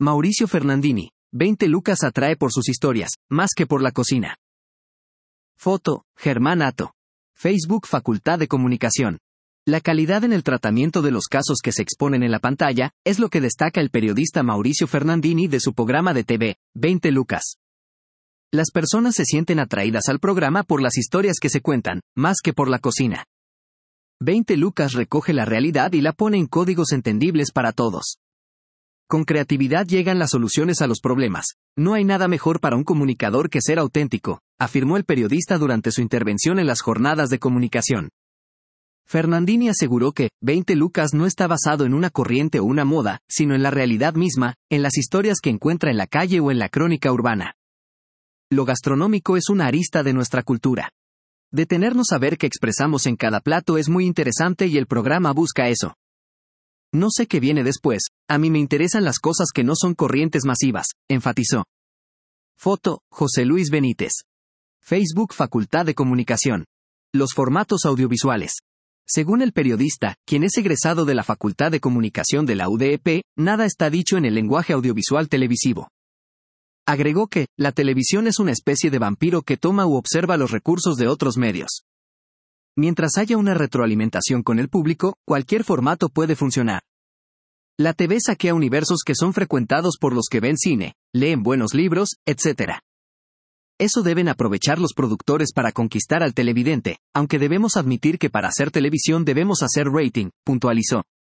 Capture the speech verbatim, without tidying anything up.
Mauricio Fernandini, veinte lucas atrae por sus historias, más que por la cocina. Foto, Germán Atto. Facebook Facultad de Comunicación. La calidad en el tratamiento de los casos que se exponen en la pantalla, es lo que destaca el periodista Mauricio Fernandini de su programa de T V, veinte lucas. Las personas se sienten atraídas al programa por las historias que se cuentan, más que por la cocina. veinte lucas recoge la realidad y la pone en códigos entendibles para todos. Con creatividad llegan las soluciones a los problemas. No hay nada mejor para un comunicador que ser auténtico, afirmó el periodista durante su intervención en las jornadas de comunicación. Fernandini aseguró que veinte lucas no está basado en una corriente o una moda, sino en la realidad misma, en las historias que encuentra en la calle o en la crónica urbana. Lo gastronómico es una arista de nuestra cultura. Detenernos a ver qué expresamos en cada plato es muy interesante y el programa busca eso. No sé qué viene después, a mí me interesan las cosas que no son corrientes masivas, enfatizó. Foto, José Luis Benítez. Facebook Facultad de Comunicación. Los formatos audiovisuales. Según el periodista, quien es egresado de la Facultad de Comunicación de la U D E P, nada está dicho en el lenguaje audiovisual televisivo. Agregó que, la televisión es una especie de vampiro que toma u observa los recursos de otros medios. Mientras haya una retroalimentación con el público, cualquier formato puede funcionar. La T V saquea universos que son frecuentados por los que ven cine, leen buenos libros, etcétera. Eso deben aprovechar los productores para conquistar al televidente, aunque debemos admitir que para hacer televisión debemos hacer rating, puntualizó.